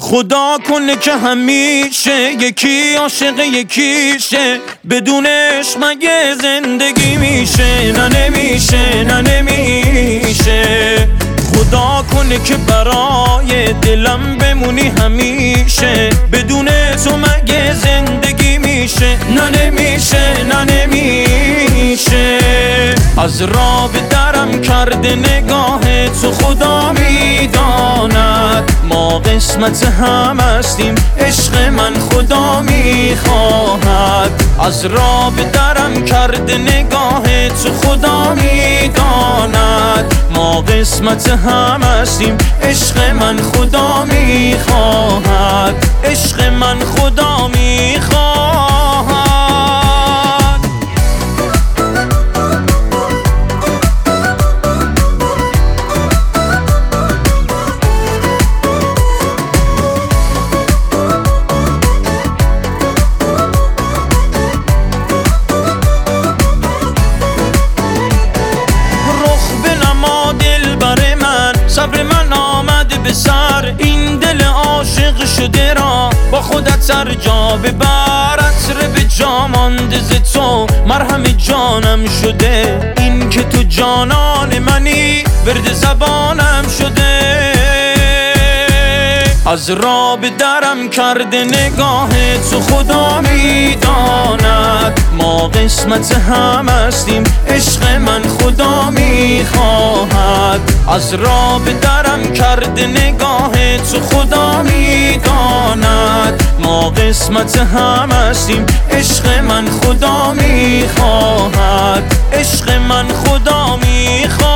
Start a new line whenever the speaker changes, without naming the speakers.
خدا کنه که همیشه یکی عاشق یکیشه، بدونش مگه زندگی میشه؟ نه نمیشه، نه نمیشه. خدا کنه که برای دلم بمونی همیشه، بدون تو مگه زندگی میشه؟ نه نمیشه، نه نمیشه. از راه به درم کرده نگاه تو، خدا میداند ما قسمت هم هستیم، عشق من خدا میخواهد. از راه به درم کرده نگاه تو، خدا میداند ما قسمت هم هستیم، عشق من خدا میخواهد، عشق من خدا میخواهد. صبر من آمد به سر، این دل عاشق شده را با خودت هر جا ببر. عطر به جا مانده ز تو، مرهم جانم شده، این که تو جانان منی ورد زبانم شده. از راه به درم کرده نگاه تو، خدا میداند ما قسمت هم هستیم، عشق من خدا میخواهد. از راه به درم کرده نگاه تو، خدا میداند ما قسمت هم هستیم، عشق من خدا میخواهد، عشق من خدا میخواهد.